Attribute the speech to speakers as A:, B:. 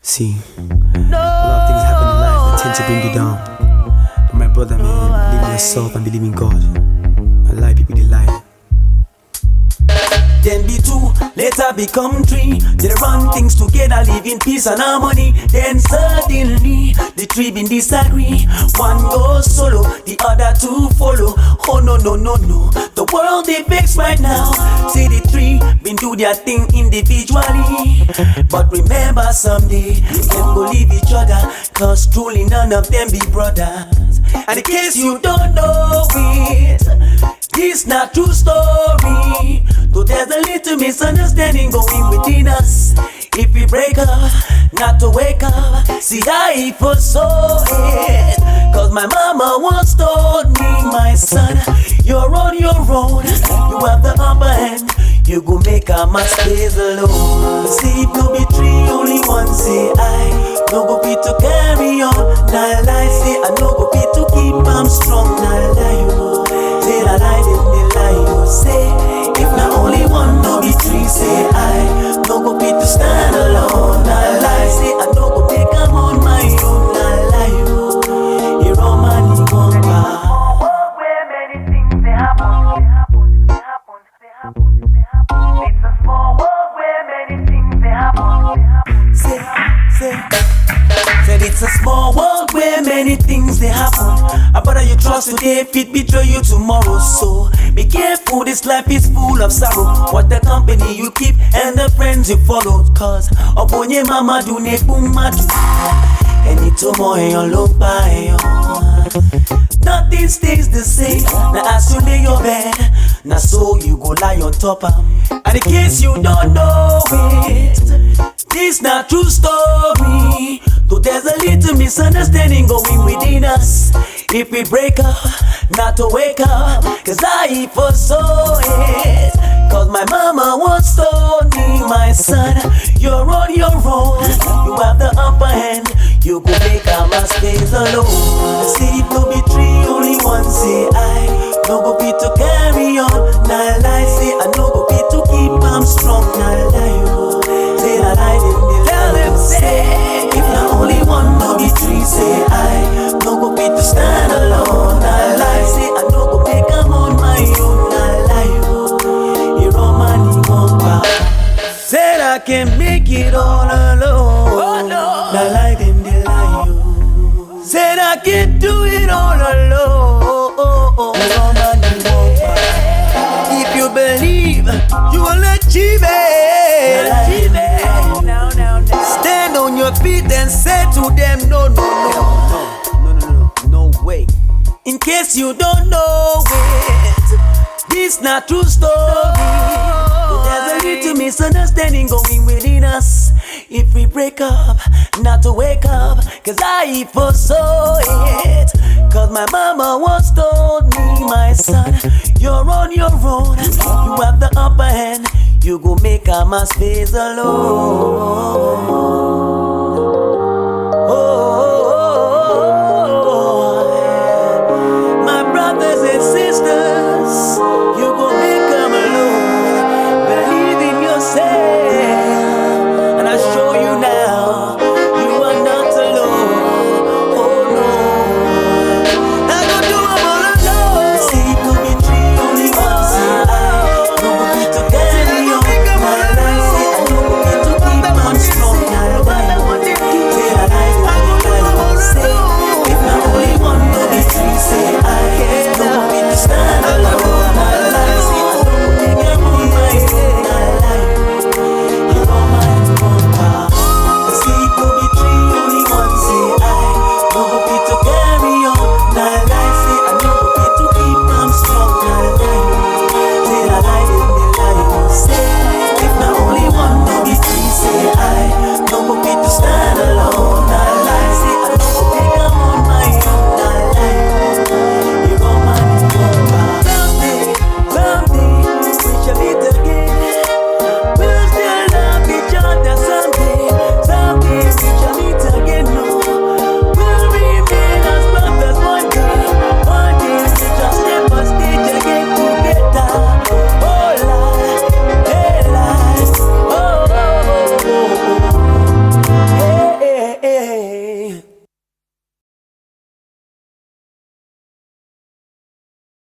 A: See, a lot of things happen in life that tend to bring you down. But my brother, man, believe in yourself and believe in God. A lie, people, they lie. Then be two, later become three. They run things together, live in peace and harmony. Then suddenly, the three been disagree. One goes solo, the other two follow. Oh no, no, no, no, the world they vex right now. See the three been do their thing individually. But remember someday, them go leave each other. Cause truly none of them be brothers. And in case you don't know it, this not true story. So there's a little misunderstanding going within us. If we break up, not to wake up. See, I foresaw it. Cause my mama once told me, my son, you're on your own. You have the upper hand. You go make a man stays alone. See, if no be three, only one say I. No go be to carry on. Nah lie, say I no go be to keep am strong. Nah lie, you say I lie, then they lie, you say. If not only one, no be three, say I. No go be to stand alone. Nah lie, say I no go make am on my own. Nah lie, you you're all man, you won't buy.
B: Where many things they happen. It's a small world where many things they happen.
A: Said it's a small world where many things they happen. A brother you trust today fit betray you tomorrow. So be careful, this life is full of sorrow. What the company you keep and the friends you follow. Cause upon your mama do ne boom madu. Any tomorrow look by nothing stays the same. Now as you lay your bed, now so you go lie on top of. And in case you don't know it, this not true story. So there's a little misunderstanding going within us. If we break up, not to wake up. Cause I foresaw it. Cause my mama once told me, my son, you're on your own. You have the upper hand. You go make a man stays alone. See if no be three, only one say I. No go be to carry on. Nah lie, say I no go be to keep am strong. Nah lie, you say I lie, then they tell them say. If not only one, no be three, say I. No go be to stand alone. Nah lie, say I no go make am on my own. Nah lie, you you're all man, you won't buy. Said I can make it all alone. Oh no, nah lie, them they lie you. Said I can do it all alone. You're all man, you won't buy. If you believe, you will achieve it. Now. Stand on your feet and say to them, no way. In case you don't know it, this not true story. There's a little misunderstanding going within us. If we break up, not to wake up. Cause I foresaw it. Cause my mama once told me, my son, you're on your own. You have the upper hand. You go make a man space alone.